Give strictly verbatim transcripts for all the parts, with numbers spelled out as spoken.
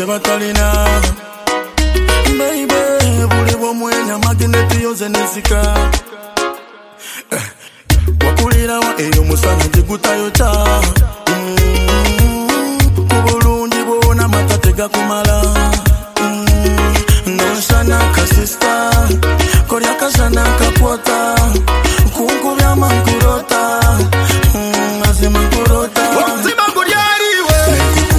Chebatalina baby buli bomwenya magnet yoze nesika wakulira wa eyo musana jigutayo cha kubulungi bona matatega kumala noshana kasista korea kasana kapota kunkubya mankurota azima kurota azima kuriari we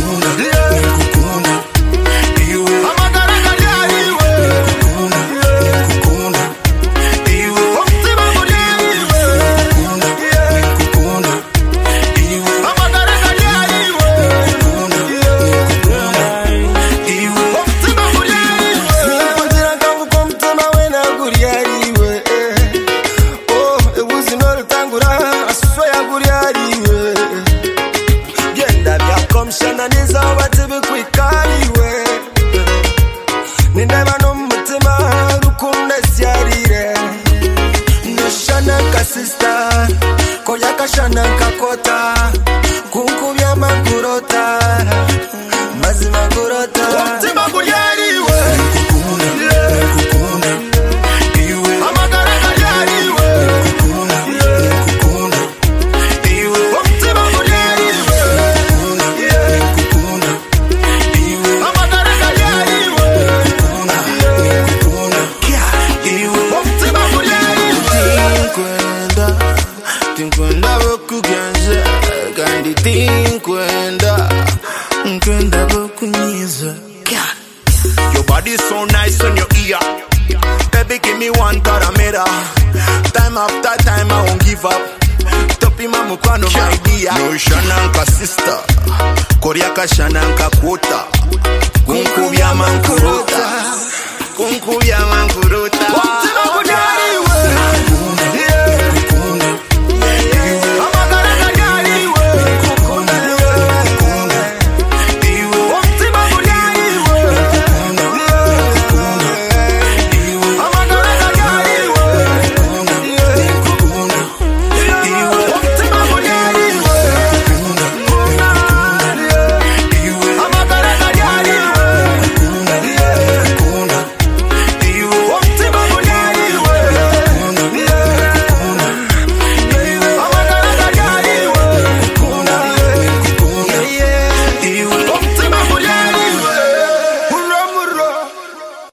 Shana kakota kunkubya makurota mazima kurota mutima kuryari we kukuna iwe amagara kuryari we kukuna iwe mutima kuryari we kukuna iwe amagara kuryari we kukuna iwe mutima kuryari we kwenda tinkwenda bokugenza kandi tinkwenda nkwenda bokunyiza. Your body so nice on your ear, baby give me one taramera. Time after time I won't give up. Topi mamukwano my dear. No shananka sister, korea ka shananka quota. Kunkubya mankurota, kunkubya mankurota.